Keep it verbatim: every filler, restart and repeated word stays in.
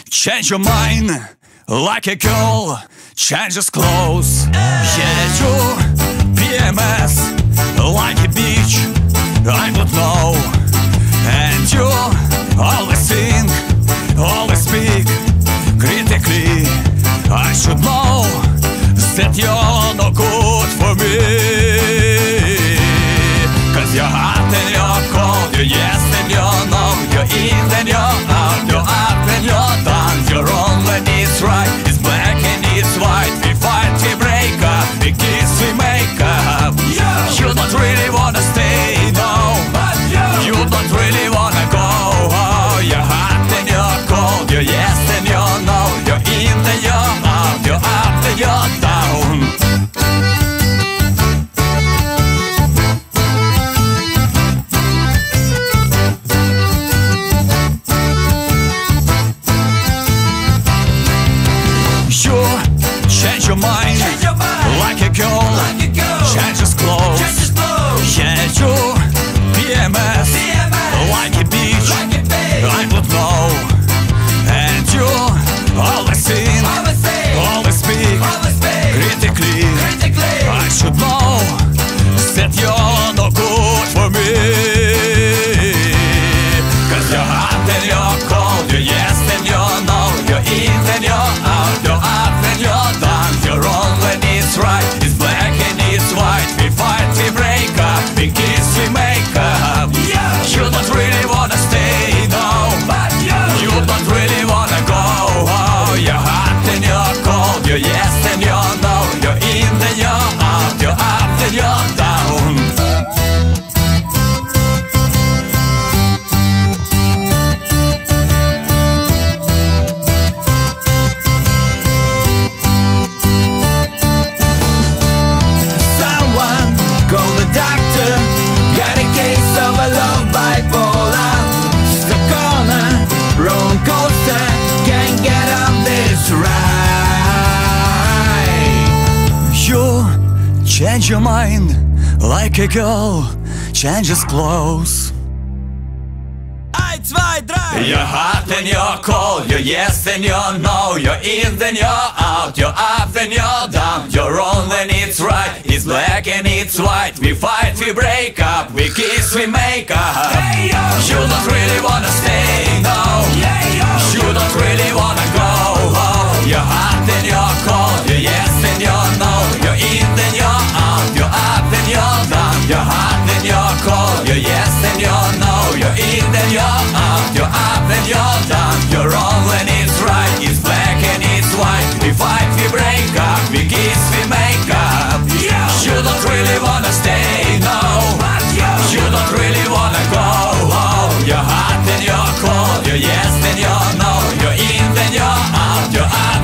change your mind like a girl changes clothes. Yeah, you P M S like a bitch, I don't know. And you always think, always speak critically. I should know that you're no good for me. Cause you're hot and you're cold, you're yes and you're no, you're in and you're out, you're up and you're down, you're wrong when it's right, it's black and it's white. We fight, we break up, we kiss, we make up. You don't really wanna stay, no, but you don't really wanna go. Oh, you're hot and you're cold, you're yes and you're no, you're in and you're out, you're up and you're down. Change your mind, change your mind like a girl, like a girl. Changes clothes, changes clothes. Yeah, you P M S, P M S like a bitch, like a bitch. I don't know. And you always think, always, always speak, always speak critically. critically. I should know that you're no good for me. Cause you're hot and you're cold, you're yes and you're no, you're in and you're out, you're up and you're down, you're wrong when it's right, it's black and it's white. We fight, we break up, we kiss, we make up. You don't really wanna stay, no, but you don't really wanna go. Oh, you're hot and you're cold, you're yes and you're no, you're in and you're out, you're up and you're down. Change your mind like a girl changes clothes. Ein, zwei, drei. You're hot and you're cold, you're yes and you're no, you're in then you're out, you're up and you're down, you're wrong when it's right, it's black and it's white. We fight, we break up, we kiss, we make up. Hey, yo. You don't really wanna stay, no, yeah, you don't really wanna go. Oh, you're hot and you're cold, you're yes and you're no, you're in then you're out, you're up and you're down, you're hot and you're cold, you're yes and you're no, you're in then you're out, you're up and you're down, you're wrong when it's right, it's black and it's white. We fight, we break up, we kiss, we make up. You don't really wanna stay, no, but you don't really wanna go. Oh, you're hot and you're cold, you're yes and you're no, you're in then you're out, you're up